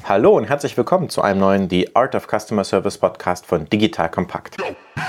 Hallo und herzlich willkommen zu einem neuen The Art of Customer Service Podcast von Digital Compact.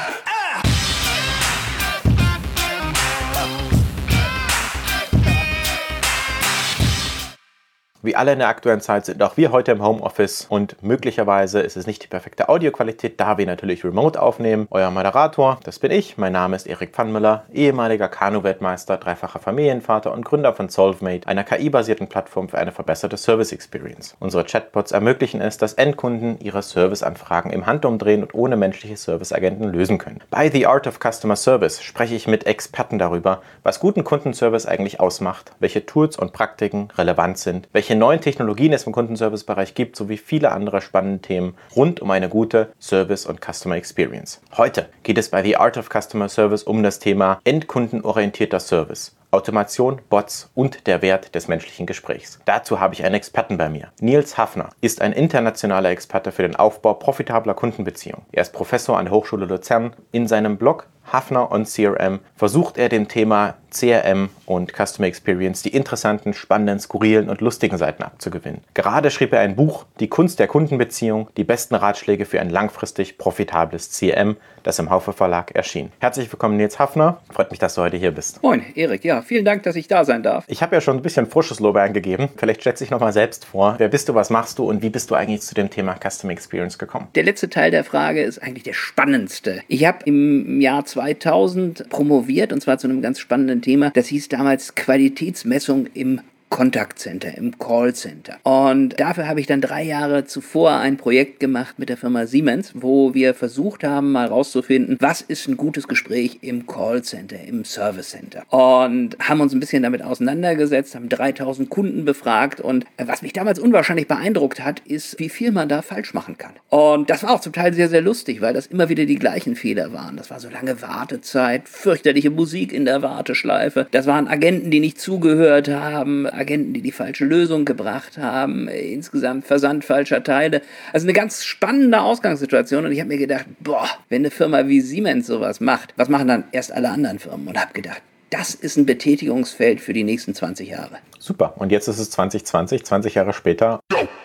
Wie alle in der aktuellen Zeit sind auch wir heute im Homeoffice und möglicherweise ist es nicht die perfekte Audioqualität, da wir natürlich remote aufnehmen. Euer Moderator, das bin ich. Mein Name ist Erik Pfannmüller, ehemaliger Kanu-Weltmeister, dreifacher Familienvater und Gründer von Solvemate, einer KI-basierten Plattform für eine verbesserte Service Experience. Unsere Chatbots ermöglichen es, dass Endkunden ihre Serviceanfragen im Handumdrehen und ohne menschliche Serviceagenten lösen können. Bei The Art of Customer Service spreche ich mit Experten darüber, was guten Kundenservice eigentlich ausmacht, welche Tools und Praktiken relevant sind, welche neuen Technologien es im Kundenservice-Bereich gibt, sowie viele andere spannende Themen rund um eine gute Service- und Customer Experience. Heute geht es bei The Art of Customer Service um das Thema endkundenorientierter Service. Automation, Bots und der Wert des menschlichen Gesprächs. Dazu habe ich einen Experten bei mir. Nils Hafner ist ein internationaler Experte für den Aufbau profitabler Kundenbeziehungen. Er ist Professor an der Hochschule Luzern. In seinem Blog Hafner on CRM versucht er dem Thema CRM und Customer Experience die interessanten, spannenden, skurrilen und lustigen Seiten abzugewinnen. Gerade schrieb er ein Buch, Die Kunst der Kundenbeziehung, die besten Ratschläge für ein langfristig profitables CRM, das im Haufe Verlag erschien. Herzlich willkommen, Nils Hafner. Freut mich, dass du heute hier bist. Moin, Erik. Ja, vielen Dank, dass ich da sein darf. Ich habe ja schon ein bisschen frisches Lob eingegeben. Vielleicht stellst du dich nochmal selbst vor. Wer bist du, was machst du und wie bist du eigentlich zu dem Thema Customer Experience gekommen? Der letzte Teil der Frage ist eigentlich der spannendste. Ich habe im Jahr 2000 promoviert und zwar zu einem ganz spannenden Thema. Das hieß damals Qualitätsmessung im Kontaktcenter, im Callcenter. Und dafür habe ich dann 3 Jahre zuvor ein Projekt gemacht mit der Firma Siemens, wo wir versucht haben, mal rauszufinden, was ist ein gutes Gespräch im Callcenter, im Service Center. Und haben uns ein bisschen damit auseinandergesetzt, haben 3000 Kunden befragt und was mich damals unwahrscheinlich beeindruckt hat, ist, wie viel man da falsch machen kann. Und das war auch zum Teil sehr, sehr lustig, weil das immer wieder die gleichen Fehler waren. Das war so lange Wartezeit, fürchterliche Musik in der Warteschleife. Das waren Agenten, die nicht zugehört haben, Agenten, die falsche Lösung gebracht haben, insgesamt Versand falscher Teile. Also eine ganz spannende Ausgangssituation und ich habe mir gedacht, wenn eine Firma wie Siemens sowas macht, was machen dann erst alle anderen Firmen? Und habe gedacht, das ist ein Betätigungsfeld für die nächsten 20 Jahre. Super, und jetzt ist es 2020, 20 Jahre später.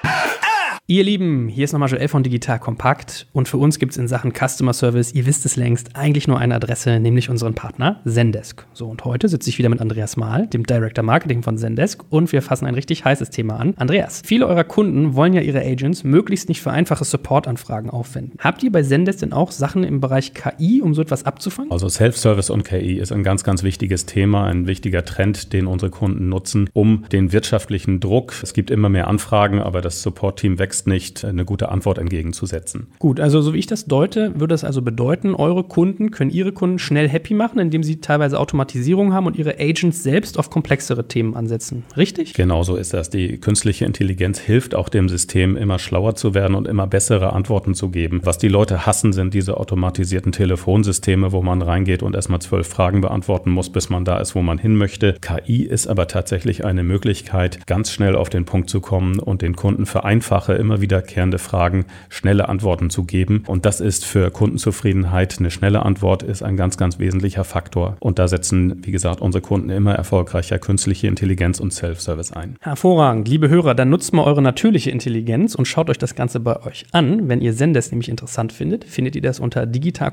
Ihr Lieben, hier ist nochmal Joel von Digital Compact und für uns gibt es in Sachen Customer Service, ihr wisst es längst, eigentlich nur eine Adresse, nämlich unseren Partner Zendesk. So, und heute sitze ich wieder mit Andreas Mahl, dem Director Marketing von Zendesk und wir fassen ein richtig heißes Thema an. Andreas, viele eurer Kunden wollen ja ihre Agents möglichst nicht für einfache Support-Anfragen aufwenden. Habt ihr bei Zendesk denn auch Sachen im Bereich KI, um so etwas abzufangen? Also Self-Service und KI ist ein ganz, ganz wichtiges Thema, ein wichtiger Trend, den unsere Kunden nutzen, um den wirtschaftlichen Druck, es gibt immer mehr Anfragen, aber das Support-Team wächst nicht, eine gute Antwort entgegenzusetzen. Gut, also so wie ich das deute, würde das also bedeuten, eure Kunden können ihre Kunden schnell happy machen, indem sie teilweise Automatisierung haben und ihre Agents selbst auf komplexere Themen ansetzen. Richtig? Genau so ist das. Die künstliche Intelligenz hilft auch dem System, immer schlauer zu werden und immer bessere Antworten zu geben. Was die Leute hassen, sind diese automatisierten Telefonsysteme, wo man reingeht und erstmal 12 Fragen beantworten muss, bis man da ist, wo man hin möchte. KI ist aber tatsächlich eine Möglichkeit, ganz schnell auf den Punkt zu kommen und den Kunden für einfache, immer wiederkehrende Fragen schnelle Antworten zu geben. Und das ist für Kundenzufriedenheit, eine schnelle Antwort ist ein ganz, ganz wesentlicher Faktor. Und da setzen, wie gesagt, unsere Kunden immer erfolgreicher künstliche Intelligenz und Self-Service ein. Hervorragend. Liebe Hörer, dann nutzt mal eure natürliche Intelligenz und schaut euch das Ganze bei euch an. Wenn ihr Zendesk nämlich interessant findet, findet ihr das unter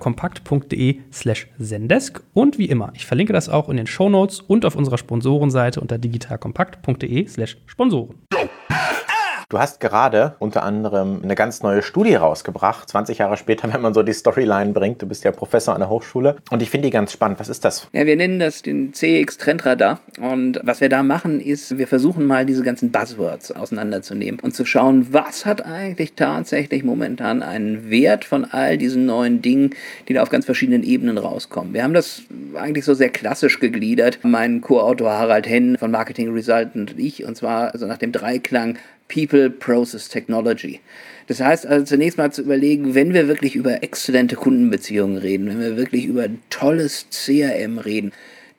digitalkompakt.de/Zendesk. Und wie immer, ich verlinke das auch in den Shownotes und auf unserer Sponsorenseite unter digitalkompakt.de/Sponsoren. Du hast gerade unter anderem eine ganz neue Studie rausgebracht, 20 Jahre später, wenn man so die Storyline bringt. Du bist ja Professor an der Hochschule und ich finde die ganz spannend. Was ist das? Ja, wir nennen das den CX-Trendradar und was wir da machen ist, wir versuchen mal diese ganzen Buzzwords auseinanderzunehmen und zu schauen, was hat eigentlich tatsächlich momentan einen Wert von all diesen neuen Dingen, die da auf ganz verschiedenen Ebenen rauskommen. Wir haben das eigentlich so sehr klassisch gegliedert. Mein Co-Autor Harald Henn von Marketing Resultant und ich, und zwar also nach dem Dreiklang People, Process, Technology. Das heißt also zunächst mal zu überlegen, wenn wir wirklich über exzellente Kundenbeziehungen reden, wenn wir wirklich über ein tolles CRM reden,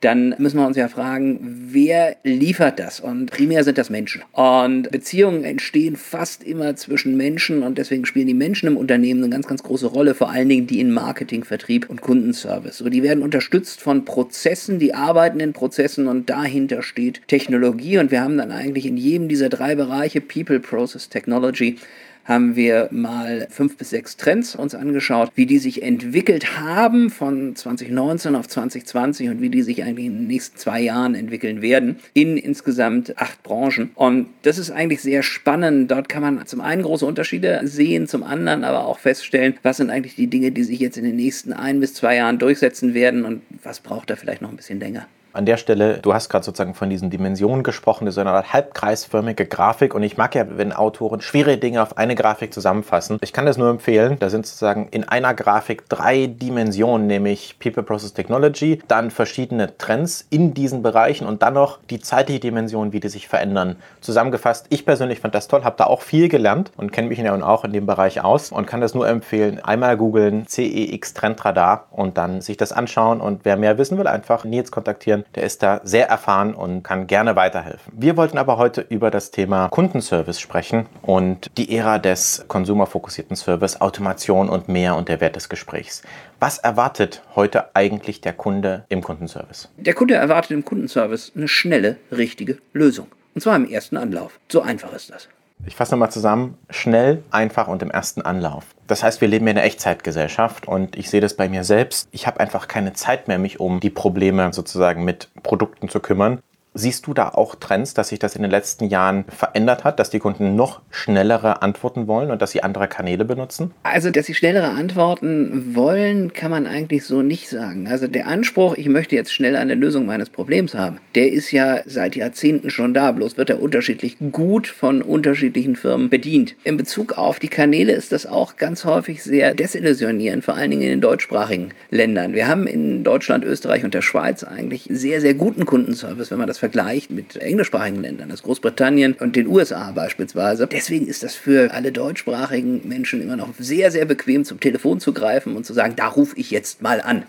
dann müssen wir uns ja fragen, wer liefert das? Und primär sind das Menschen. Und Beziehungen entstehen fast immer zwischen Menschen und deswegen spielen die Menschen im Unternehmen eine ganz, ganz große Rolle, vor allen Dingen die in Marketing, Vertrieb und Kundenservice. So, die werden unterstützt von Prozessen, die arbeiten in Prozessen und dahinter steht Technologie und wir haben dann eigentlich in jedem dieser 3 Bereiche, People, Process, Technology, haben wir mal 5 bis 6 Trends uns angeschaut, wie die sich entwickelt haben von 2019 auf 2020 und wie die sich eigentlich in den nächsten 2 Jahren entwickeln werden in insgesamt 8 Branchen. Und das ist eigentlich sehr spannend. Dort kann man zum einen große Unterschiede sehen, zum anderen aber auch feststellen, was sind eigentlich die Dinge, die sich jetzt in den nächsten 1 bis 2 Jahren durchsetzen werden und was braucht da vielleicht noch ein bisschen länger. An der Stelle, du hast gerade sozusagen von diesen Dimensionen gesprochen, das ist eine Art halbkreisförmige Grafik und ich mag ja, wenn Autoren schwierige Dinge auf eine Grafik zusammenfassen. Ich kann das nur empfehlen, da sind sozusagen in einer Grafik 3 Dimensionen, nämlich People, Process, Technology, dann verschiedene Trends in diesen Bereichen und dann noch die zeitliche Dimension, wie die sich verändern. Zusammengefasst, ich persönlich fand das toll, habe da auch viel gelernt und kenne mich ja auch in dem Bereich aus und kann das nur empfehlen, einmal googeln, CEX Trendradar und dann sich das anschauen und wer mehr wissen will, einfach Nils kontaktieren. Der ist da sehr erfahren und kann gerne weiterhelfen. Wir wollten aber heute über das Thema Kundenservice sprechen und die Ära des konsumerfokussierten Service, Automation und mehr und der Wert des Gesprächs. Was erwartet heute eigentlich der Kunde im Kundenservice? Der Kunde erwartet im Kundenservice eine schnelle, richtige Lösung. Und zwar im ersten Anlauf. So einfach ist das. Ich fasse nochmal zusammen, schnell, einfach und im ersten Anlauf. Das heißt, wir leben in einer Echtzeitgesellschaft und ich sehe das bei mir selbst. Ich habe einfach keine Zeit mehr, mich um die Probleme sozusagen mit Produkten zu kümmern. Siehst du da auch Trends, dass sich das in den letzten Jahren verändert hat, dass die Kunden noch schnellere Antworten wollen und dass sie andere Kanäle benutzen? Also, dass sie schnellere Antworten wollen, kann man eigentlich so nicht sagen. Also der Anspruch, ich möchte jetzt schnell eine Lösung meines Problems haben, der ist ja seit Jahrzehnten schon da, bloß wird er unterschiedlich gut von unterschiedlichen Firmen bedient. In Bezug auf die Kanäle ist das auch ganz häufig sehr desillusionierend, vor allen Dingen in den deutschsprachigen Ländern. Wir haben in Deutschland, Österreich und der Schweiz eigentlich sehr, sehr guten Kundenservice, wenn man das vergleicht mit englischsprachigen Ländern, das Großbritannien und den USA beispielsweise. Deswegen ist das für alle deutschsprachigen Menschen immer noch sehr, sehr bequem, zum Telefon zu greifen und zu sagen, da rufe ich jetzt mal an.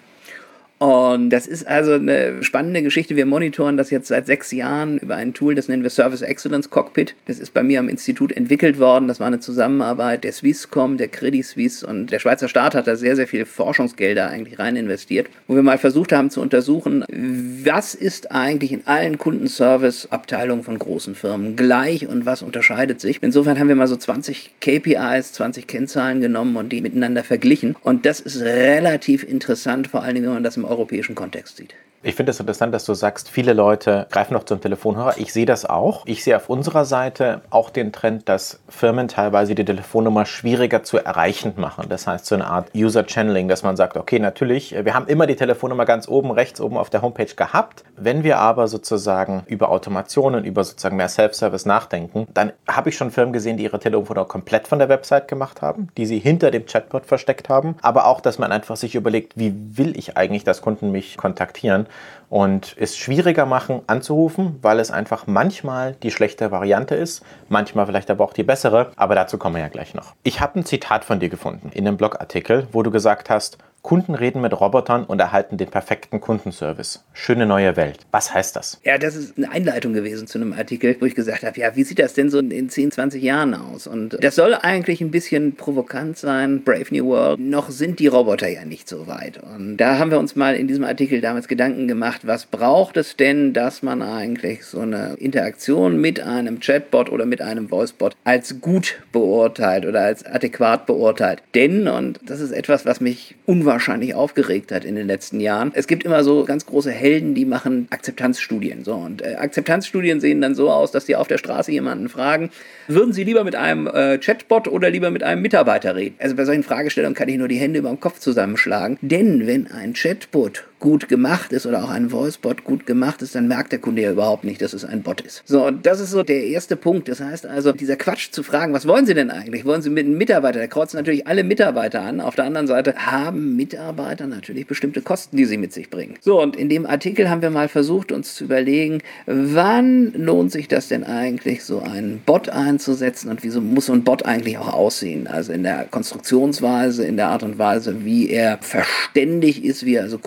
Und das ist also eine spannende Geschichte. Wir monitoren das jetzt seit 6 Jahren über ein Tool, das nennen wir Service Excellence Cockpit. Das ist bei mir am Institut entwickelt worden. Das war eine Zusammenarbeit der Swisscom, der Credit Suisse und der Schweizer Staat hat da sehr, sehr viele Forschungsgelder eigentlich rein investiert, wo wir mal versucht haben zu untersuchen, was ist eigentlich in allen Kundenservice-Abteilungen von großen Firmen gleich und was unterscheidet sich. Insofern haben wir mal so 20 KPIs, 20 Kennzahlen genommen und die miteinander verglichen. Und das ist relativ interessant, vor allen Dingen, wenn man das im europäischen Kontext sieht. Ich finde es interessant, dass du sagst, viele Leute greifen noch zum Telefonhörer. Ich sehe das auch. Ich sehe auf unserer Seite auch den Trend, dass Firmen teilweise die Telefonnummer schwieriger zu erreichen machen. Das heißt, so eine Art User-Channeling, dass man sagt, okay, natürlich, wir haben immer die Telefonnummer ganz oben, rechts oben auf der Homepage gehabt. Wenn wir aber sozusagen über Automation und über sozusagen mehr Self-Service nachdenken, dann habe ich schon Firmen gesehen, die ihre Telefonnummer komplett von der Website gemacht haben, die sie hinter dem Chatbot versteckt haben. Aber auch, dass man einfach sich überlegt, wie will ich eigentlich, dass Kunden mich kontaktieren? Und es schwieriger machen anzurufen, weil es einfach manchmal die schlechte Variante ist, manchmal vielleicht aber auch die bessere, aber dazu kommen wir ja gleich noch. Ich habe ein Zitat von dir gefunden in einem Blogartikel, wo du gesagt hast, Kunden reden mit Robotern und erhalten den perfekten Kundenservice. Schöne neue Welt. Was heißt das? Ja, das ist eine Einleitung gewesen zu einem Artikel, wo ich gesagt habe, ja, wie sieht das denn so in 10, 20 Jahren aus? Und das soll eigentlich ein bisschen provokant sein, Brave New World. Noch sind die Roboter ja nicht so weit. Und da haben wir uns mal in diesem Artikel damals Gedanken gemacht, was braucht es denn, dass man eigentlich so eine Interaktion mit einem Chatbot oder mit einem Voicebot als gut beurteilt oder als adäquat beurteilt. Denn, und das ist etwas, was mich unwahrscheinlich aufgeregt hat in den letzten Jahren. Es gibt immer so ganz große Helden, die machen Akzeptanzstudien. So, und Akzeptanzstudien sehen dann so aus, dass die auf der Straße jemanden fragen, würden Sie lieber mit einem Chatbot oder lieber mit einem Mitarbeiter reden? Also bei solchen Fragestellungen kann ich nur die Hände über dem Kopf zusammenschlagen. Denn wenn ein Chatbot gut gemacht ist oder auch ein Voicebot gut gemacht ist, dann merkt der Kunde ja überhaupt nicht, dass es ein Bot ist. So, und das ist so der erste Punkt. Das heißt also, dieser Quatsch zu fragen, was wollen Sie denn eigentlich? Wollen Sie mit einem Mitarbeiter? Da kreuzen natürlich alle Mitarbeiter an. Auf der anderen Seite haben Mitarbeiter natürlich bestimmte Kosten, die sie mit sich bringen. So, und in dem Artikel haben wir mal versucht, uns zu überlegen, wann lohnt sich das denn eigentlich, so einen Bot einzusetzen und wieso muss so ein Bot eigentlich auch aussehen? Also in der Konstruktionsweise, in der Art und Weise, wie er verständig ist, wie er also Kundenprobleme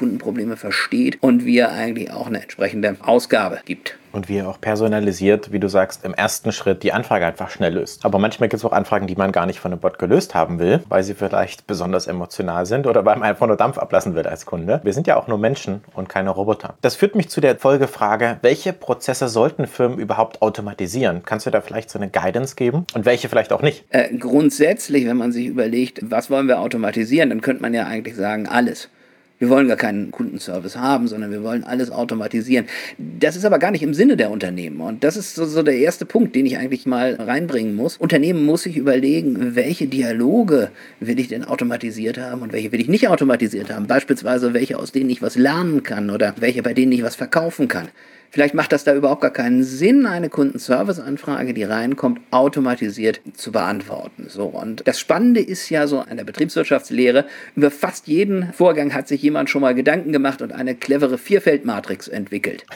Kundensysteme versteht und wie er eigentlich auch eine entsprechende Ausgabe gibt. Und wie er auch personalisiert, wie du sagst, im ersten Schritt die Anfrage einfach schnell löst. Aber manchmal gibt es auch Anfragen, die man gar nicht von einem Bot gelöst haben will, weil sie vielleicht besonders emotional sind oder weil man einfach nur Dampf ablassen will als Kunde. Wir sind ja auch nur Menschen und keine Roboter. Das führt mich zu der Folgefrage, welche Prozesse sollten Firmen überhaupt automatisieren? Kannst du da vielleicht so eine Guidance geben und welche vielleicht auch nicht? Grundsätzlich, wenn man sich überlegt, was wollen wir automatisieren, dann könnte man ja eigentlich sagen, alles. Wir wollen gar keinen Kundenservice haben, sondern wir wollen alles automatisieren. Das ist aber gar nicht im Sinne der Unternehmen. Und das ist so der erste Punkt, den ich eigentlich mal reinbringen muss. Unternehmen muss sich überlegen, welche Dialoge will ich denn automatisiert haben und welche will ich nicht automatisiert haben. Beispielsweise welche, aus denen ich was lernen kann oder welche, bei denen ich was verkaufen kann. Vielleicht macht das da überhaupt gar keinen Sinn, eine Kundenservice-Anfrage, die reinkommt, automatisiert zu beantworten. So, und das Spannende ist ja so an der Betriebswirtschaftslehre, über fast jeden Vorgang hat sich jemand schon mal Gedanken gemacht und eine clevere Vierfeldmatrix entwickelt.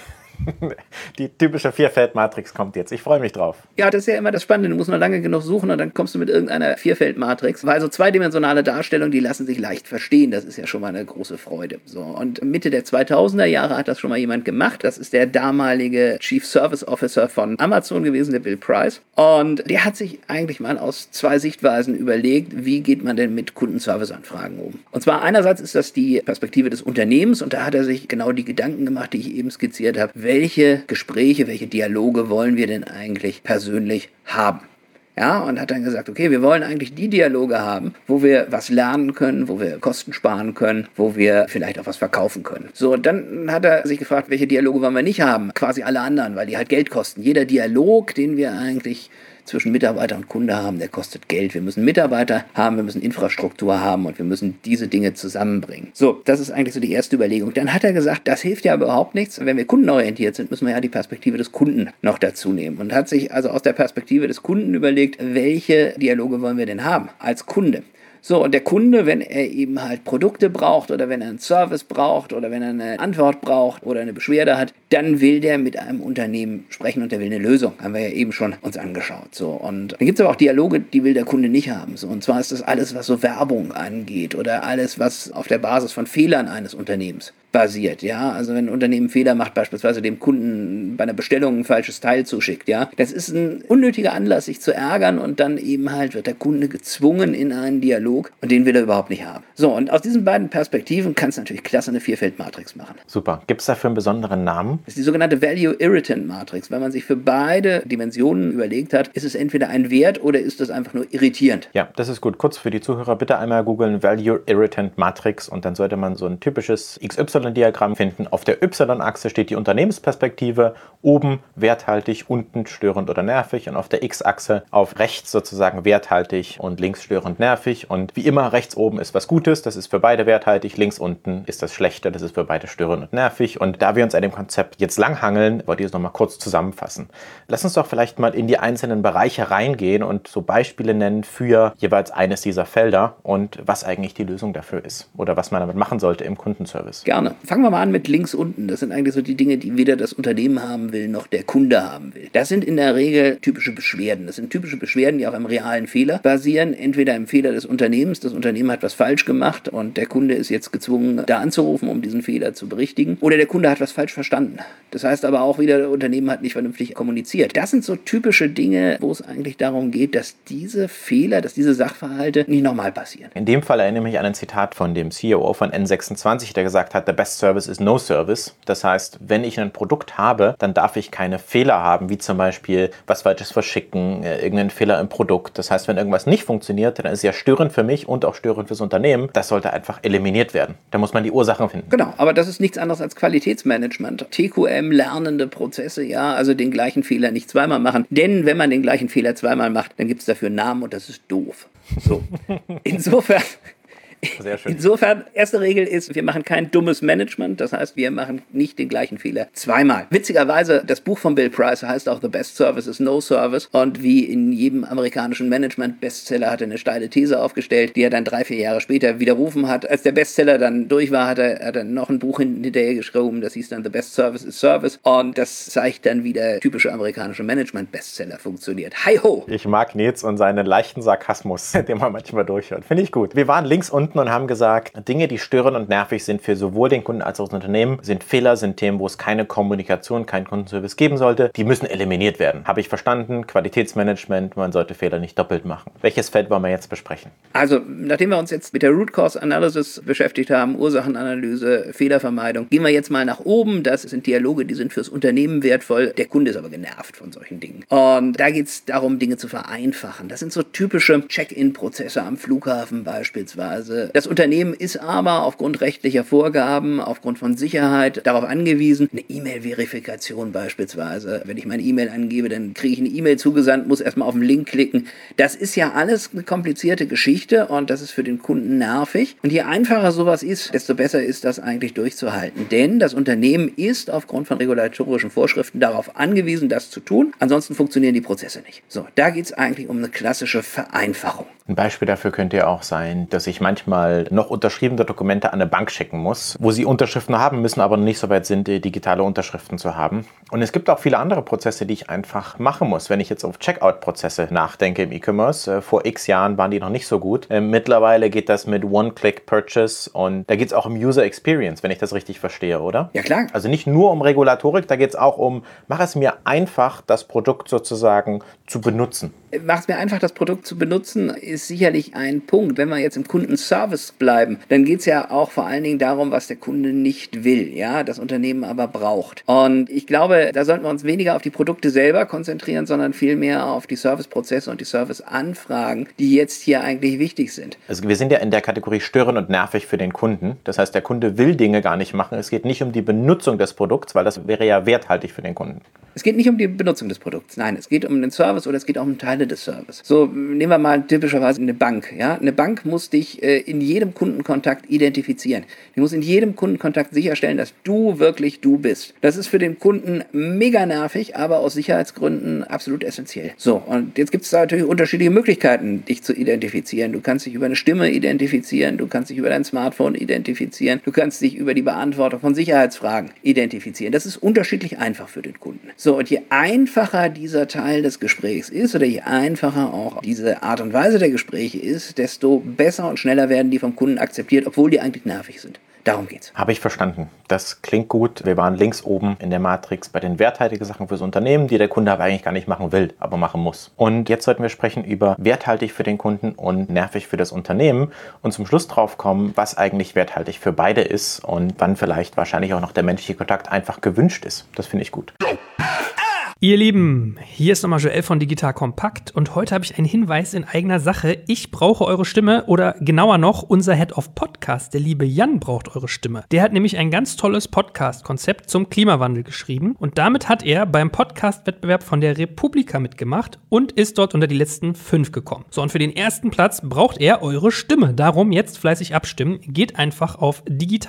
Die typische Vierfeldmatrix kommt jetzt. Ich freue mich drauf. Ja, das ist ja immer das Spannende. Du musst nur lange genug suchen und dann kommst du mit irgendeiner Vierfeldmatrix. Weil so zweidimensionale Darstellungen, die lassen sich leicht verstehen. Das ist ja schon mal eine große Freude. So, und Mitte der 2000er Jahre hat das schon mal jemand gemacht. Das ist der damalige Chief Service Officer von Amazon gewesen, der Bill Price. Und der hat sich eigentlich mal aus zwei Sichtweisen überlegt, wie geht man denn mit Kundenservice-Anfragen um. Und zwar einerseits ist das die Perspektive des Unternehmens und da hat er sich genau die Gedanken gemacht, die ich eben skizziert habe. Welche Gespräche, welche Dialoge wollen wir denn eigentlich persönlich haben? Ja, und hat dann gesagt, okay, wir wollen eigentlich die Dialoge haben, wo wir was lernen können, wo wir Kosten sparen können, wo wir vielleicht auch was verkaufen können. So, dann hat er sich gefragt, welche Dialoge wollen wir nicht haben? Quasi alle anderen, weil die halt Geld kosten. Jeder Dialog, den wir eigentlich zwischen Mitarbeiter und Kunde haben, der kostet Geld. Wir müssen Mitarbeiter haben, wir müssen Infrastruktur haben und wir müssen diese Dinge zusammenbringen. So, das ist eigentlich so die erste Überlegung. Dann hat er gesagt, das hilft ja überhaupt nichts. Wenn wir kundenorientiert sind, müssen wir ja die Perspektive des Kunden noch dazu nehmen. Und hat sich also aus der Perspektive des Kunden überlegt, welche Dialoge wollen wir denn haben als Kunde? So, und der Kunde, wenn er eben halt Produkte braucht oder wenn er einen Service braucht oder wenn er eine Antwort braucht oder eine Beschwerde hat, dann will der mit einem Unternehmen sprechen und der will eine Lösung. Haben wir ja eben schon uns angeschaut. So, und dann gibt es aber auch Dialoge, die will der Kunde nicht haben. So, und zwar ist das alles, was so Werbung angeht oder alles, was auf der Basis von Fehlern eines Unternehmens basiert, ja, also wenn ein Unternehmen Fehler macht, beispielsweise dem Kunden bei einer Bestellung ein falsches Teil zuschickt, ja, das ist ein unnötiger Anlass, sich zu ärgern und dann eben halt wird der Kunde gezwungen in einen Dialog und den will er überhaupt nicht haben. So, und aus diesen beiden Perspektiven kannst du natürlich klasse eine Vierfeldmatrix machen. Super. Gibt es dafür einen besonderen Namen? Das ist die sogenannte Value Irritant Matrix. Wenn man sich für beide Dimensionen überlegt hat, ist es entweder ein Wert oder ist es einfach nur irritierend. Ja, das ist gut. Kurz für die Zuhörer, bitte einmal googeln Value Irritant Matrix und dann sollte man so ein typisches XY-Diagramm finden. Auf der Y-Achse steht die Unternehmensperspektive, oben werthaltig, unten störend oder nervig und auf der X-Achse auf rechts sozusagen werthaltig und links störend nervig und wie immer rechts oben ist was Gutes, das ist für beide werthaltig, links unten ist das Schlechte, das ist für beide störend und nervig und da wir uns an dem Konzept jetzt langhangeln, wollte ich es nochmal kurz zusammenfassen. Lass uns doch vielleicht mal in die einzelnen Bereiche reingehen und so Beispiele nennen für jeweils eines dieser Felder und was eigentlich die Lösung dafür ist oder was man damit machen sollte im Kundenservice. Gerne. Fangen wir mal an mit links unten. Das sind eigentlich so die Dinge, die weder das Unternehmen haben will, noch der Kunde haben will. Das sind in der Regel typische Beschwerden. Das sind typische Beschwerden, die auf einem realen Fehler basieren. Entweder im Fehler des Unternehmens. Das Unternehmen hat was falsch gemacht und der Kunde ist jetzt gezwungen, da anzurufen, um diesen Fehler zu berichtigen. Oder der Kunde hat was falsch verstanden. Das heißt aber auch wieder, das Unternehmen hat nicht vernünftig kommuniziert. Das sind so typische Dinge, wo es eigentlich darum geht, dass diese Fehler, dass diese Sachverhalte nicht nochmal passieren. In dem Fall erinnere ich mich an ein Zitat von dem CEO von N26, der gesagt hat, the best service is no service. Das heißt, wenn ich ein Produkt habe, dann darf ich keine Fehler haben, wie zum Beispiel was Falsches verschicken, irgendeinen Fehler im Produkt. Das heißt, wenn irgendwas nicht funktioniert, dann ist es ja störend für mich und auch störend fürs Unternehmen. Das sollte einfach eliminiert werden. Da muss man die Ursachen finden. Genau, aber das ist nichts anderes als Qualitätsmanagement. TQM, lernende Prozesse, ja, also den gleichen Fehler nicht zweimal machen. Denn wenn man den gleichen Fehler zweimal macht, dann gibt es dafür einen Namen und das ist doof. So, insofern... Sehr schön. Insofern, erste Regel ist, wir machen kein dummes Management, das heißt, wir machen nicht den gleichen Fehler zweimal. Witzigerweise, das Buch von Bill Price heißt auch The Best Service is No Service und wie in jedem amerikanischen Management-Bestseller hat er eine steile These aufgestellt, die er dann 3-4 Jahre später widerrufen hat. Als der Bestseller dann durch war, hat er noch ein Buch hinterher geschrieben, das hieß dann The Best Service is Service und das zeigt dann, wie der typische amerikanische Management-Bestseller funktioniert. Hi ho! Ich mag Nils und seinen leichten Sarkasmus, den man manchmal durchhört. Finde ich gut. Wir waren links unten Kunden und haben gesagt, Dinge, die störend und nervig sind für sowohl den Kunden als auch das Unternehmen, sind Fehler, sind Themen, wo es keine Kommunikation, keinen Kundenservice geben sollte. Die müssen eliminiert werden. Habe ich verstanden. Qualitätsmanagement, man sollte Fehler nicht doppelt machen. Welches Feld wollen wir jetzt besprechen? Also, nachdem wir uns jetzt mit der Root Cause Analysis beschäftigt haben, Ursachenanalyse, Fehlervermeidung, gehen wir jetzt mal nach oben. Das sind Dialoge, die sind fürs Unternehmen wertvoll. Der Kunde ist aber genervt von solchen Dingen. Und da geht es darum, Dinge zu vereinfachen. Das sind so typische Check-in-Prozesse am Flughafen beispielsweise. Das Unternehmen ist aber aufgrund rechtlicher Vorgaben, aufgrund von Sicherheit darauf angewiesen, eine E-Mail-Verifikation beispielsweise. Wenn ich meine E-Mail angebe, dann kriege ich eine E-Mail zugesandt, muss erstmal auf den Link klicken. Das ist ja alles eine komplizierte Geschichte und das ist für den Kunden nervig. Und je einfacher sowas ist, desto besser ist das eigentlich durchzuhalten. Denn das Unternehmen ist aufgrund von regulatorischen Vorschriften darauf angewiesen, das zu tun. Ansonsten funktionieren die Prozesse nicht. So, da geht es eigentlich um eine klassische Vereinfachung. Ein Beispiel dafür könnte ja auch sein, dass ich manchmal noch unterschriebene Dokumente an eine Bank schicken muss, wo sie Unterschriften haben müssen, aber noch nicht so weit sind, digitale Unterschriften zu haben. Und es gibt auch viele andere Prozesse, die ich einfach machen muss. Wenn ich jetzt auf Checkout-Prozesse nachdenke im E-Commerce, vor x Jahren waren die noch nicht so gut. Mittlerweile geht das mit One-Click-Purchase und da geht es auch um User Experience, wenn ich das richtig verstehe, oder? Ja, klar. Also nicht nur um Regulatorik, da geht es auch um, mach es mir einfach, das Produkt sozusagen zu benutzen. Macht es mir einfach, das Produkt zu benutzen, ist sicherlich ein Punkt. Wenn wir jetzt im Kundenservice bleiben, dann geht es ja auch vor allen Dingen darum, was der Kunde nicht will, ja, das Unternehmen aber braucht. Und ich glaube, da sollten wir uns weniger auf die Produkte selber konzentrieren, sondern vielmehr auf die Serviceprozesse und die Serviceanfragen, die jetzt hier eigentlich wichtig sind. Also wir sind ja in der Kategorie störend und nervig für den Kunden. Das heißt, der Kunde will Dinge gar nicht machen. Es geht nicht um die Benutzung des Produkts, weil das wäre ja werthaltig für den Kunden. Es geht nicht um die Benutzung des Produkts, nein, es geht um den Service oder es geht auch um Teile des Service. So, nehmen wir mal typischerweise eine Bank. Ja? Eine Bank muss dich in jedem Kundenkontakt identifizieren. Die muss in jedem Kundenkontakt sicherstellen, dass du wirklich du bist. Das ist für den Kunden mega nervig, aber aus Sicherheitsgründen absolut essentiell. So, und jetzt gibt es da natürlich unterschiedliche Möglichkeiten, dich zu identifizieren. Du kannst dich über eine Stimme identifizieren, du kannst dich über dein Smartphone identifizieren, du kannst dich über die Beantwortung von Sicherheitsfragen identifizieren. Das ist unterschiedlich einfach für den Kunden. So, und je einfacher dieser Teil des Gesprächs ist oder je einfacher auch diese Art und Weise der Gespräche ist, desto besser und schneller werden die vom Kunden akzeptiert, obwohl die eigentlich nervig sind. Darum geht's. Habe ich verstanden. Das klingt gut. Wir waren links oben in der Matrix bei den werthaltigen Sachen fürs Unternehmen, die der Kunde aber eigentlich gar nicht machen will, aber machen muss. Und jetzt sollten wir sprechen über werthaltig für den Kunden und nervig für das Unternehmen und zum Schluss drauf kommen, was eigentlich werthaltig für beide ist und wann vielleicht wahrscheinlich auch noch der menschliche Kontakt einfach gewünscht ist. Das finde ich gut. Ihr Lieben, hier ist nochmal Joel von Digital Kompakt und heute habe ich einen Hinweis in eigener Sache. Ich brauche eure Stimme oder genauer noch, unser Head of Podcast, der liebe Jan, braucht eure Stimme. Der hat nämlich ein ganz tolles Podcast-Konzept zum Klimawandel geschrieben und damit hat er beim Podcast-Wettbewerb von der Republika mitgemacht und ist dort unter die letzten 5 gekommen. So, und für den ersten Platz braucht er eure Stimme. Darum jetzt fleißig abstimmen. Geht einfach auf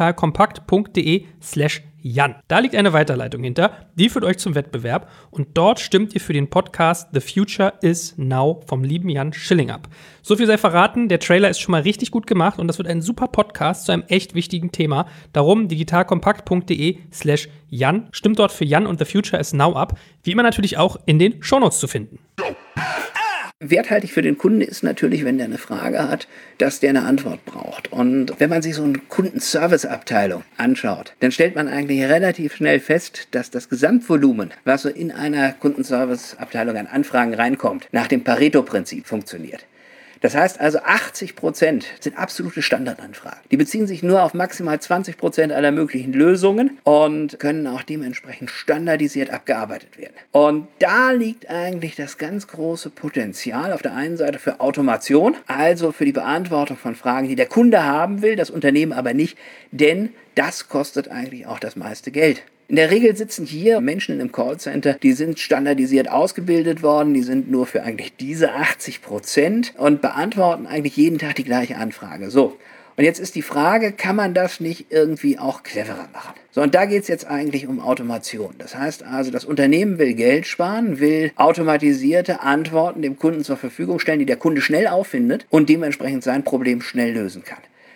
digitalkompakt.de/Jan. Da liegt eine Weiterleitung hinter, die führt euch zum Wettbewerb und dort stimmt ihr für den Podcast The Future is Now vom lieben Jan Schilling ab. So viel sei verraten, der Trailer ist schon mal richtig gut gemacht und das wird ein super Podcast zu einem echt wichtigen Thema. Darum digitalkompakt.de/Jan. Stimmt dort für Jan und The Future is Now ab. Wie immer natürlich auch in den Shownotes zu finden. Werthaltig für den Kunden ist natürlich, wenn der eine Frage hat, dass der eine Antwort braucht. Und wenn man sich so eine Kundenservice-Abteilung anschaut, dann stellt man eigentlich relativ schnell fest, dass das Gesamtvolumen, was so in einer Kundenservice-Abteilung an Anfragen reinkommt, nach dem Pareto-Prinzip funktioniert. Das heißt also 80% sind absolute Standardanfragen. Die beziehen sich nur auf maximal 20% aller möglichen Lösungen und können auch dementsprechend standardisiert abgearbeitet werden. Und da liegt eigentlich das ganz große Potenzial auf der einen Seite für Automation, also für die Beantwortung von Fragen, die der Kunde haben will, das Unternehmen aber nicht, denn das kostet eigentlich auch das meiste Geld. In der Regel sitzen hier Menschen im Callcenter, die sind standardisiert ausgebildet worden, die sind nur für eigentlich diese 80% und beantworten eigentlich jeden Tag die gleiche Anfrage. So, und jetzt ist die Frage, kann man das nicht irgendwie auch cleverer machen? So, und da geht es jetzt eigentlich um Automation. Das heißt also, das Unternehmen will Geld sparen, will automatisierte Antworten dem Kunden zur Verfügung stellen, die der Kunde schnell auffindet und dementsprechend sein Problem schnell lösen kann.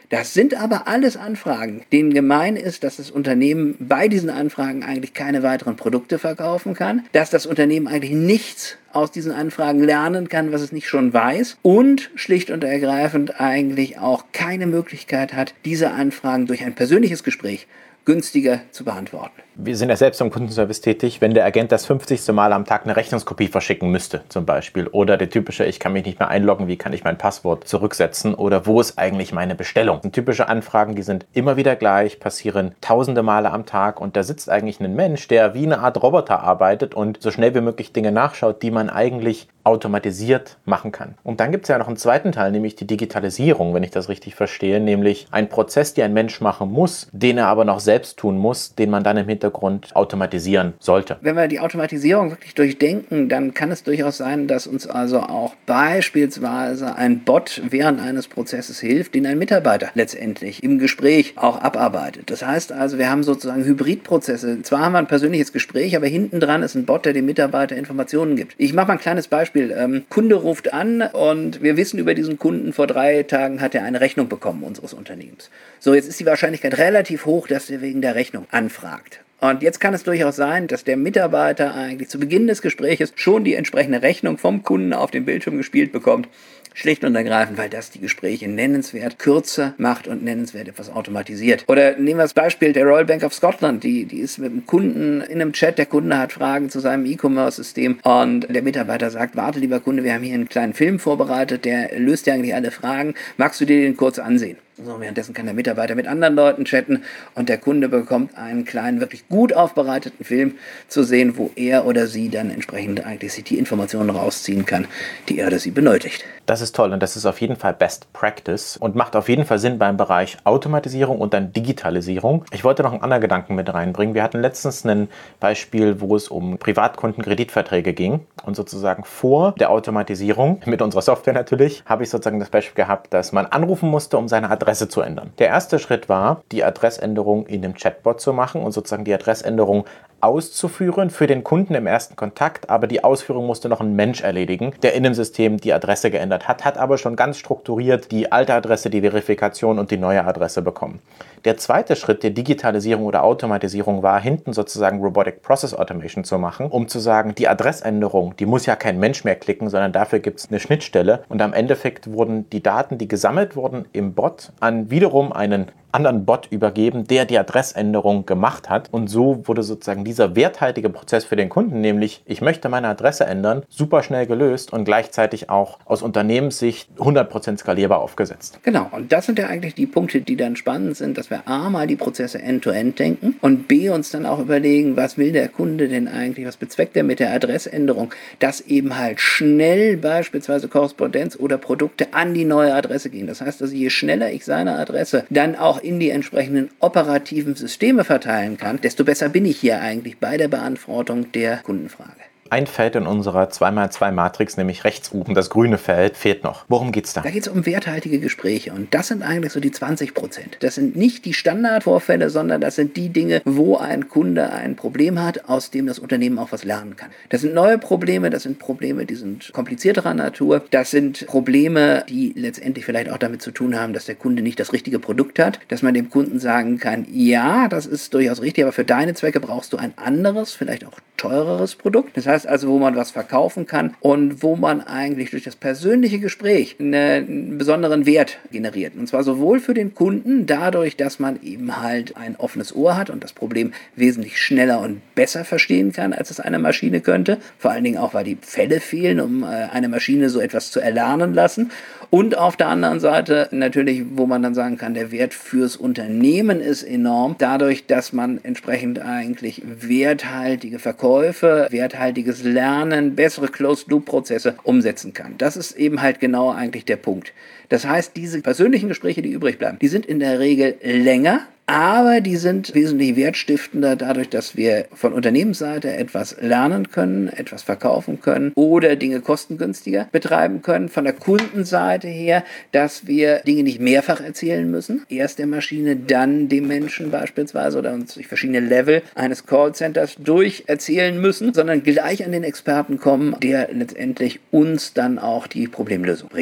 Das sind aber alles Anfragen, denen gemein ist, dass das Unternehmen bei diesen Anfragen eigentlich keine weiteren Produkte verkaufen kann, dass das Unternehmen eigentlich nichts aus diesen Anfragen lernen kann, was es nicht schon weiß und schlicht und ergreifend eigentlich auch keine Möglichkeit hat, diese Anfragen durch ein persönliches Gespräch günstiger zu beantworten. Wir sind ja selbst im Kundenservice tätig, wenn der Agent das 50. Mal am Tag eine Rechnungskopie verschicken müsste zum Beispiel oder der typische, ich kann mich nicht mehr einloggen, wie kann ich mein Passwort zurücksetzen oder wo ist eigentlich meine Bestellung? Das sind typische Anfragen, die sind immer wieder gleich, passieren tausende Male am Tag und da sitzt eigentlich ein Mensch, der wie eine Art Roboter arbeitet und so schnell wie möglich Dinge nachschaut, die man eigentlich automatisiert machen kann. Und dann gibt es ja noch einen zweiten Teil, nämlich die Digitalisierung, wenn ich das richtig verstehe, nämlich ein Prozess, den ein Mensch machen muss, den er aber noch selbst tun muss, den man dann im Hintergrund automatisieren sollte. Wenn wir die Automatisierung wirklich durchdenken, dann kann es durchaus sein, dass uns also auch beispielsweise ein Bot während eines Prozesses hilft, den ein Mitarbeiter letztendlich im Gespräch auch abarbeitet. Das heißt also, wir haben sozusagen Hybridprozesse. Zwar haben wir ein persönliches Gespräch, aber hinten dran ist ein Bot, der dem Mitarbeiter Informationen gibt. Ich mache mal ein kleines Beispiel. Kunde ruft an und wir wissen über diesen Kunden, vor 3 Tagen hat er eine Rechnung bekommen unseres Unternehmens. So, jetzt ist die Wahrscheinlichkeit relativ hoch, dass er wegen der Rechnung anfragt. Und jetzt kann es durchaus sein, dass der Mitarbeiter eigentlich zu Beginn des Gespräches schon die entsprechende Rechnung vom Kunden auf dem Bildschirm gespielt bekommt. Schlicht und ergreifend, weil das die Gespräche nennenswert kürzer macht und nennenswert etwas automatisiert. Oder nehmen wir das Beispiel der Royal Bank of Scotland. Die ist mit dem Kunden in einem Chat, der Kunde hat Fragen zu seinem E-Commerce-System und der Mitarbeiter sagt, warte lieber Kunde, wir haben hier einen kleinen Film vorbereitet, der löst dir eigentlich alle Fragen. Magst du dir den kurz ansehen? So, währenddessen kann der Mitarbeiter mit anderen Leuten chatten und der Kunde bekommt einen kleinen, wirklich gut aufbereiteten Film zu sehen, wo er oder sie dann entsprechend eigentlich sich die Informationen rausziehen kann, die er oder sie benötigt. Das ist toll und das ist auf jeden Fall Best Practice und macht auf jeden Fall Sinn beim Bereich Automatisierung und dann Digitalisierung. Ich wollte noch einen anderen Gedanken mit reinbringen. Wir hatten letztens ein Beispiel, wo es um Privatkundenkreditverträge ging und sozusagen vor der Automatisierung, mit unserer Software natürlich, habe ich sozusagen das Beispiel gehabt, dass man anrufen musste, um seine Adresse zu ändern. Der erste Schritt war, die Adressänderung in dem Chatbot zu machen und sozusagen die Adressänderung auszuführen für den Kunden im ersten Kontakt, aber die Ausführung musste noch ein Mensch erledigen, der in dem System die Adresse geändert hat aber schon ganz strukturiert die alte Adresse, die Verifikation und die neue Adresse bekommen. Der zweite Schritt der Digitalisierung oder Automatisierung war, hinten sozusagen Robotic Process Automation zu machen, um zu sagen, die Adressänderung, die muss ja kein Mensch mehr klicken, sondern dafür gibt es eine Schnittstelle und am Endeffekt wurden die Daten, die gesammelt wurden im Bot, an wiederum einen anderen Bot übergeben, der die Adressänderung gemacht hat und so wurde sozusagen dieser werthaltige Prozess für den Kunden, nämlich ich möchte meine Adresse ändern, super schnell gelöst und gleichzeitig auch aus Unternehmenssicht 100% skalierbar aufgesetzt. Genau, und das sind ja eigentlich die Punkte, die dann spannend sind, dass wir A, mal die Prozesse end-to-end denken und B, uns dann auch überlegen, was will der Kunde denn eigentlich, was bezweckt er mit der Adressänderung, dass eben halt schnell beispielsweise Korrespondenz oder Produkte an die neue Adresse gehen. Das heißt also, je schneller ich seine Adresse dann auch in die entsprechenden operativen Systeme verteilen kann, desto besser bin ich hier eigentlich bei der Beantwortung der Kundenfrage. Ein Feld in unserer 2x2-Matrix, nämlich rechts oben, das grüne Feld, fehlt noch. Worum geht's da? Da geht es um werthaltige Gespräche und das sind eigentlich so die 20%. Das sind nicht die Standardvorfälle, sondern das sind die Dinge, wo ein Kunde ein Problem hat, aus dem das Unternehmen auch was lernen kann. Das sind neue Probleme, das sind Probleme, die sind komplizierterer Natur. Das sind Probleme, die letztendlich vielleicht auch damit zu tun haben, dass der Kunde nicht das richtige Produkt hat, dass man dem Kunden sagen kann, ja, das ist durchaus richtig, aber für deine Zwecke brauchst du ein anderes, vielleicht auch teureres Produkt. Das heißt also, wo man was verkaufen kann und wo man eigentlich durch das persönliche Gespräch einen besonderen Wert generiert. Und zwar sowohl für den Kunden, dadurch, dass man eben halt ein offenes Ohr hat und das Problem wesentlich schneller und besser verstehen kann, als es eine Maschine könnte. Vor allen Dingen auch, weil die Fälle fehlen, um eine Maschine so etwas zu erlernen lassen. Und auf der anderen Seite natürlich, wo man dann sagen kann, der Wert fürs Unternehmen ist enorm, dadurch, dass man entsprechend eigentlich werthaltige Verkäufe, werthaltiges Lernen, bessere Closed-Loop-Prozesse umsetzen kann. Das ist eben halt genau eigentlich der Punkt. Das heißt, diese persönlichen Gespräche, die übrig bleiben, die sind in der Regel länger, aber die sind wesentlich wertstiftender dadurch, dass wir von Unternehmensseite etwas lernen können, etwas verkaufen können oder Dinge kostengünstiger betreiben können. Von der Kundenseite her, dass wir Dinge nicht mehrfach erzählen müssen. Erst der Maschine, dann dem Menschen beispielsweise oder uns durch verschiedene Level eines Callcenters durch erzählen müssen, sondern gleich an den Experten kommen, der letztendlich uns dann auch die Problemlösung bringt.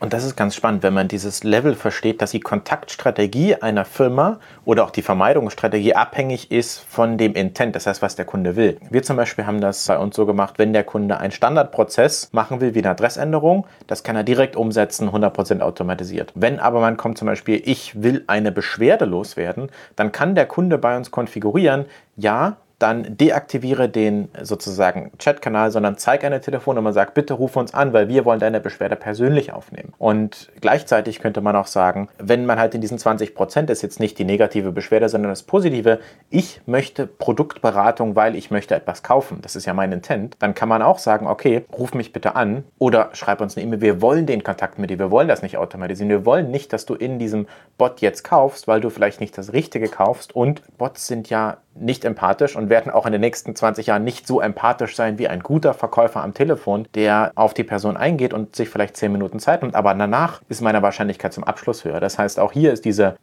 Und das ist ganz spannend, wenn man dieses Level versteht, dass die Kontaktstrategie einer Firma oder auch die Vermeidungsstrategie abhängig ist von dem Intent, das heißt, was der Kunde will. Wir zum Beispiel haben das bei uns so gemacht, wenn der Kunde einen Standardprozess machen will, wie eine Adressänderung, das kann er direkt umsetzen, 100% automatisiert. Wenn aber man kommt zum Beispiel, ich will eine Beschwerde loswerden, dann kann der Kunde bei uns konfigurieren, ja, dann deaktiviere den sozusagen Chatkanal, sondern zeig eine Telefonnummer und sag, bitte ruf uns an, weil wir wollen deine Beschwerde persönlich aufnehmen. Und gleichzeitig könnte man auch sagen, wenn man halt in diesen 20% ist, jetzt nicht die negative Beschwerde, sondern das Positive, ich möchte Produktberatung, weil ich möchte etwas kaufen, das ist ja mein Intent, dann kann man auch sagen, okay, ruf mich bitte an oder schreib uns eine E-Mail, wir wollen den Kontakt mit dir, wir wollen das nicht automatisieren, wir wollen nicht, dass du in diesem Bot jetzt kaufst, weil du vielleicht nicht das Richtige kaufst und Bots sind ja nicht empathisch und werden auch in den nächsten 20 Jahren nicht so empathisch sein wie ein guter Verkäufer am Telefon, der auf die Person eingeht und sich vielleicht 10 Minuten Zeit nimmt, aber danach ist meine Wahrscheinlichkeit zum Abschluss höher. Das heißt, auch hier ist diese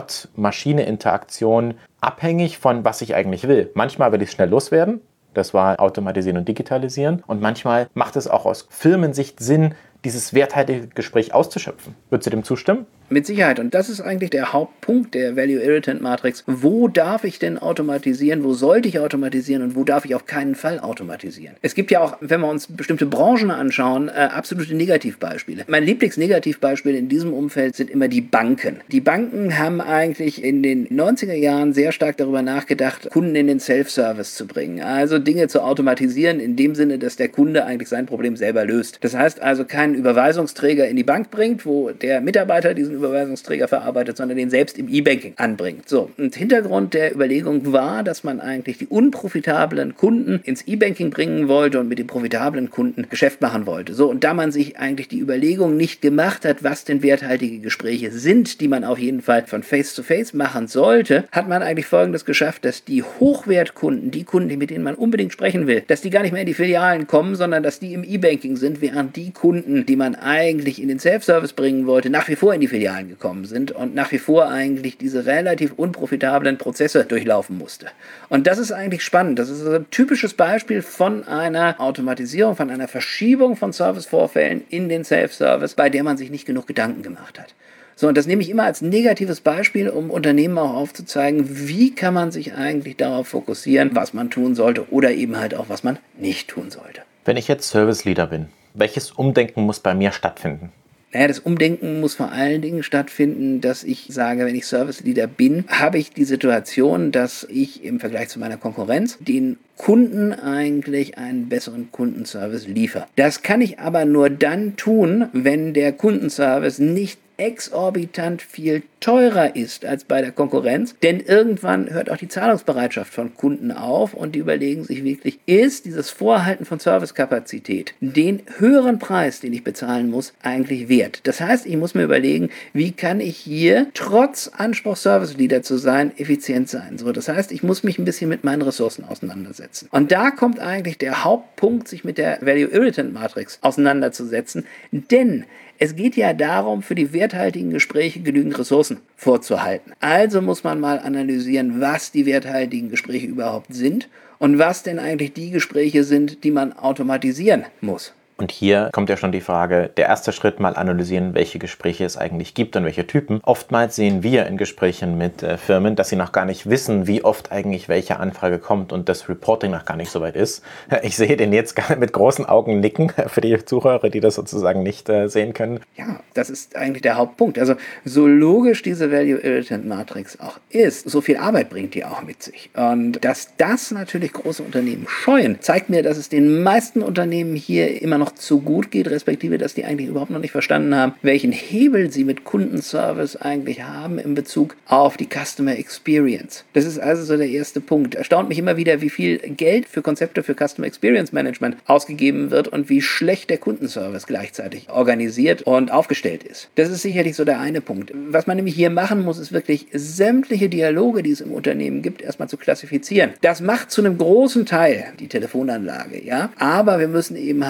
Bot-Maschine-Interaktion abhängig von, was ich eigentlich will. Manchmal will ich schnell loswerden, das war automatisieren und digitalisieren, und manchmal macht es auch aus Firmensicht Sinn, dieses werthaltige Gespräch auszuschöpfen. Würdest du dem zustimmen? Mit Sicherheit. Und das ist eigentlich der Hauptpunkt der Value Irritant Matrix. Wo darf ich denn automatisieren? Wo sollte ich automatisieren? Und wo darf ich auf keinen Fall automatisieren? Es gibt ja auch, wenn wir uns bestimmte Branchen anschauen, absolute Negativbeispiele. Mein Lieblingsnegativbeispiel in diesem Umfeld sind immer die Banken. Die Banken haben eigentlich in den 90er Jahren sehr stark darüber nachgedacht, Kunden in den Self-Service zu bringen. Also Dinge zu automatisieren in dem Sinne, dass der Kunde eigentlich sein Problem selber löst. Das heißt also keinen Überweisungsträger in die Bank bringt, wo der Mitarbeiter diesen Überweisungsträger verarbeitet, sondern den selbst im E-Banking anbringt. So, und Hintergrund der Überlegung war, dass man eigentlich die unprofitablen Kunden ins E-Banking bringen wollte und mit den profitablen Kunden Geschäft machen wollte. So, und da man sich eigentlich die Überlegung nicht gemacht hat, was denn werthaltige Gespräche sind, die man auf jeden Fall von Face-to-Face machen sollte, hat man eigentlich Folgendes geschafft, dass die Hochwertkunden, die Kunden, mit denen man unbedingt sprechen will, dass die gar nicht mehr in die Filialen kommen, sondern dass die im E-Banking sind, während die Kunden, die man eigentlich in den Self-Service bringen wollte, nach wie vor in die Filialen gekommen sind und nach wie vor eigentlich diese relativ unprofitablen Prozesse durchlaufen musste. Und das ist eigentlich spannend. Das ist ein typisches Beispiel von einer Automatisierung, von einer Verschiebung von Servicevorfällen in den Self-Service, bei der man sich nicht genug Gedanken gemacht hat. So, und das nehme ich immer als negatives Beispiel, um Unternehmen auch aufzuzeigen, wie kann man sich eigentlich darauf fokussieren, was man tun sollte oder eben halt auch, was man nicht tun sollte. Wenn ich jetzt Service Leader bin, welches Umdenken muss bei mir stattfinden? Naja, das Umdenken muss vor allen Dingen stattfinden, dass ich sage, wenn ich Service Leader bin, habe ich die Situation, dass ich im Vergleich zu meiner Konkurrenz den Kunden eigentlich einen besseren Kundenservice liefere. Das kann ich aber nur dann tun, wenn der Kundenservice nicht exorbitant viel teurer ist als bei der Konkurrenz, denn irgendwann hört auch die Zahlungsbereitschaft von Kunden auf und die überlegen sich wirklich, ist dieses Vorhalten von Servicekapazität den höheren Preis, den ich bezahlen muss, eigentlich wert? Das heißt, ich muss mir überlegen, wie kann ich hier trotz Anspruch Service Leader zu sein, effizient sein? So, das heißt, ich muss mich ein bisschen mit meinen Ressourcen auseinandersetzen. Und da kommt eigentlich der Hauptpunkt, sich mit der Value Irritant Matrix auseinanderzusetzen, denn es geht ja darum, für die werthaltigen Gespräche genügend Ressourcen vorzuhalten. Also muss man mal analysieren, was die werthaltigen Gespräche überhaupt sind und was denn eigentlich die Gespräche sind, die man automatisieren muss. Und hier kommt ja schon die Frage, der erste Schritt, mal analysieren, welche Gespräche es eigentlich gibt und welche Typen. Oftmals sehen wir in Gesprächen mit Firmen, dass sie noch gar nicht wissen, wie oft eigentlich welche Anfrage kommt und das Reporting noch gar nicht so weit ist. Ich sehe den jetzt mit großen Augen nicken für die Zuhörer, die das sozusagen nicht sehen können. Ja, das ist eigentlich der Hauptpunkt. Also so logisch diese Value Irritant Matrix auch ist, so viel Arbeit bringt die auch mit sich. Und dass das natürlich große Unternehmen scheuen, zeigt mir, dass es den meisten Unternehmen hier immer noch zu gut geht, respektive, dass die eigentlich überhaupt noch nicht verstanden haben, welchen Hebel sie mit Kundenservice eigentlich haben in Bezug auf die Customer Experience. Das ist also so der erste Punkt. Erstaunt mich immer wieder, wie viel Geld für Konzepte für Customer Experience Management ausgegeben wird und wie schlecht der Kundenservice gleichzeitig organisiert und aufgestellt ist. Das ist sicherlich so der eine Punkt. Was man nämlich hier machen muss, ist wirklich sämtliche Dialoge, die es im Unternehmen gibt, erstmal zu klassifizieren. Das macht zu einem großen Teil die Telefonanlage, ja, aber wir müssen eben halt sehr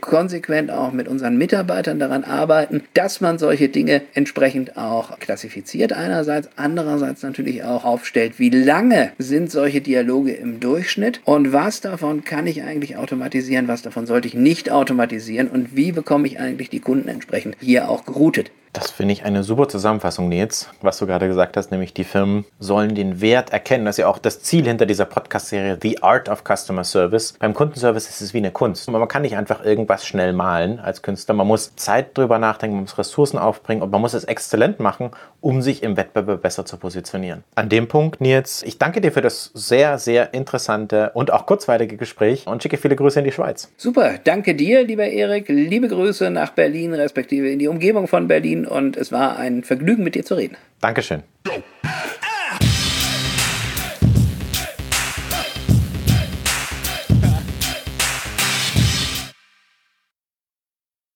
konsequent auch mit unseren Mitarbeitern daran arbeiten, dass man solche Dinge entsprechend auch klassifiziert einerseits, andererseits natürlich auch aufstellt, wie lange sind solche Dialoge im Durchschnitt und was davon kann ich eigentlich automatisieren, was davon sollte ich nicht automatisieren und wie bekomme ich eigentlich die Kunden entsprechend hier auch geroutet. Das finde ich eine super Zusammenfassung, Nils, was du gerade gesagt hast, nämlich die Firmen sollen den Wert erkennen. Das ist ja auch das Ziel hinter dieser Podcast-Serie, The Art of Customer Service. Beim Kundenservice ist es wie eine Kunst. Man kann nicht einfach irgendwas schnell malen als Künstler. Man muss Zeit drüber nachdenken, man muss Ressourcen aufbringen und man muss es exzellent machen, um sich im Wettbewerb besser zu positionieren. An dem Punkt, Nils, ich danke dir für das sehr, sehr interessante und auch kurzweilige Gespräch und schicke viele Grüße in die Schweiz. Super, danke dir, lieber Erik. Liebe Grüße nach Berlin, respektive in die Umgebung von Berlin. Und es war ein Vergnügen, mit dir zu reden. Dankeschön. Go.